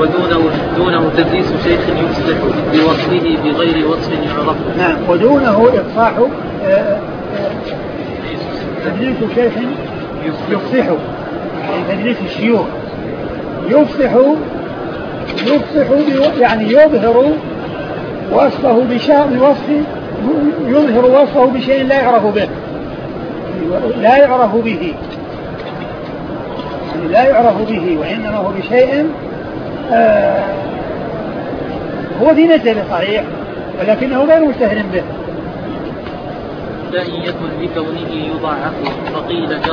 ودونه تدليس شيخ يفصح بوصفه بغير وصف يعرف. نعم. ودونه إفصاح تدليس شيخ يفصح، تدليس الشيوخ يفصح يعني يظهر وصفه يظهر وصفه بشيء لا يعرف به، لا يعرف به، يعني لا يعرف به، وإنما هو بشيء هو في نزل صحيح ولكنه غير مشتهر به. لا إن يكن بكونه يضاعف فقيل